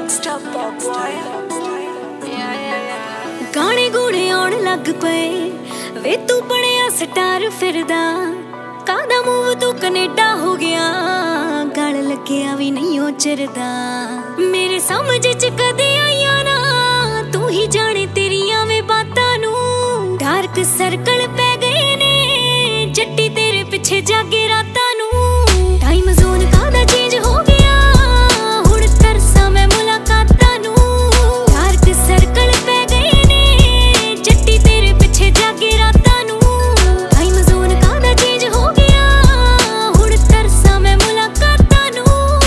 गाने गूने आउण लग पे वे तू बनिया स्टार फिरदा कादा मूव तू कनेडा हो गया गल लग्या भी नहीं ओ चिरदा मेरे समझ च कदे आईया ना तू ही जाने तेरिया वे बातां नू डार्क सर्कल पै गए ने जट्टी तेरे पिछे जागे रातां नू टाइम जोन कादा चेंज हो गया हुण तरसा मैं मुलाकातां नू डार्क सर्कल पै गए ने जट्टी तेरे पिछे जागे रातां नू टाइम जोन कादा चेंज हो गया हुण तरसा मैं मुलाकातां नू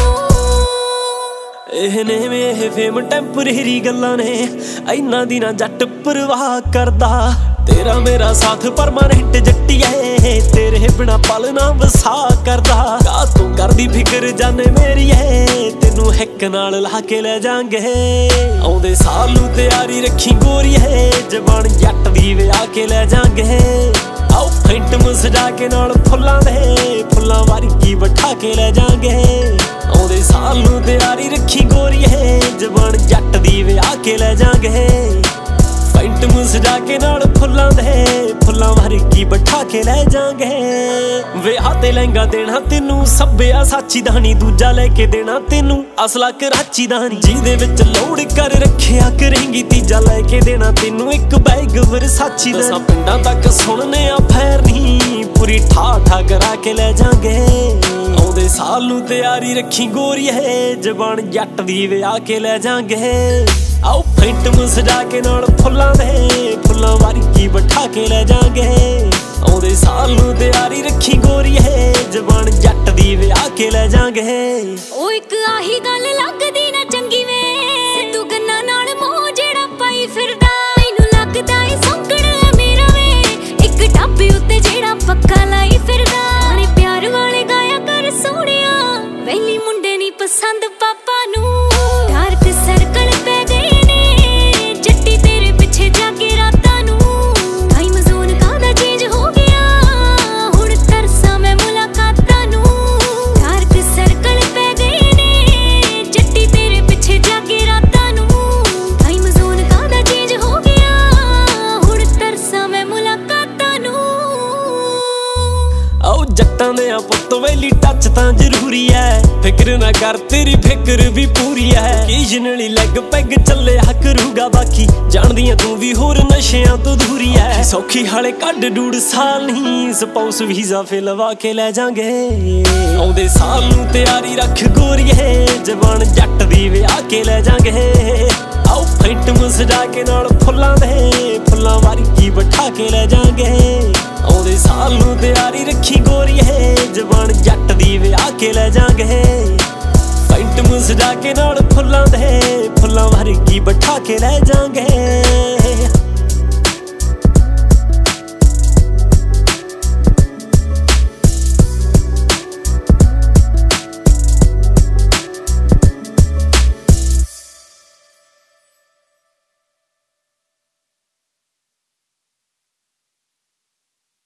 ਇਹਨੇ ਵੇ ਫੇਮ ਟੈਂਪਰੇਰੀ ਗੱਲਾਂ ਨੇ ਇੰਨਾ ਦੀ ਨਾ ਜੱਟ ਪਰਵਾਹ ਕਰਦਾ तेरा मेरा साथ परमानेंट जट्टिए तेरे बिना पल ना वसा करदा का तू करदी फिक्र जाने मेरी है तेनू हिक नाल ला के ले जांगे आउंदे साल नू तैयारी रखी गोरीए जवान जट दी विआह के ले जांगे आओ फेंट सजा के नाल फुल्लां दे फुल्लां वर्गी बैठा के ले जांगे आउंदे साल नू तैयारी रखी गोरीए जवान जट दी विआह के ले जांगे पेंट सजा के नाल फुल्लां दे फुल्लां वर्गी बैठा के ले जांगे विआह ते लहंगा देना तेनू सब्बिया साची दा नी दूजा लेके देना तेनू असला कराची दा नी जिहदे विच लोड़ कर रखिया करेंगी तीजा लेके देना तेनू एक बैग वरसाची दा पिंडां तक सुनने आ फैर नी पूरी ठा करा के ले जांगे आउंदे साल नू तैयारी रखी गोरीए जवान जट दी विआह के ले जांगे आओ फेंट सजा के नाल फुल्लां दे फुल्लां वर्गी बैठा के ले जांगे आउंदे साल नू तैयारी रखी गोरीए जवान जट दी विआह के ले जांगे ओ इक आही गल लगदी ना चंगी वे सिद्धू गन्ना नाल मोह जेड़ा पाई फिरदा मैनू लगदा ए सौंकड़ है मेरा वे इक ढाबे उत्ते जेड़ा पक्का लाई फिरदा गाने प्यार वाले गाया कर सोहणिया वैली मुंडे नी पसंद पापा नू डार्क सर्कल पै गए ने जट्टी तेरे पिछे जागे रातां नू टाइम जोन कादा चेंज हो गया हुण तरसा मैं मुलाकातां नू डार्क सर्कल पै गए ने जट्टी तेरे पिछे जागे रातां नू टाइम जोन कादा चेंज हो गया हुण तरसा मैं मुलाकातां नू आओ जट्टां दे पुत्त वैली टच तां जरूरी है फिक्र ना कर तेरी फिक्र भी पूरी है ओकेजनली लैग पैग चलिया करूगा बाकी जानदियां तू भी होर नशियां तो दूरी है सौखी हाले कड्ड डूड साल नहीं स्पाउस वीजा फे लवा के ले जांगे आउंदे साल नू तैयारी रख गोरीए जवान जट दी विआह के ले जांगे आओ फेंट सजा के नाल फुल्लां दे फुल्लां वर्गी बैठा के ले जांगे आउंदे साल नू तैयारी रखी गोरीए जवान जट दी विआह के ले जांगे पेंट सजा के नाल फुल्लां दे फुल्लां वर्गी बैठा के ले जांगे।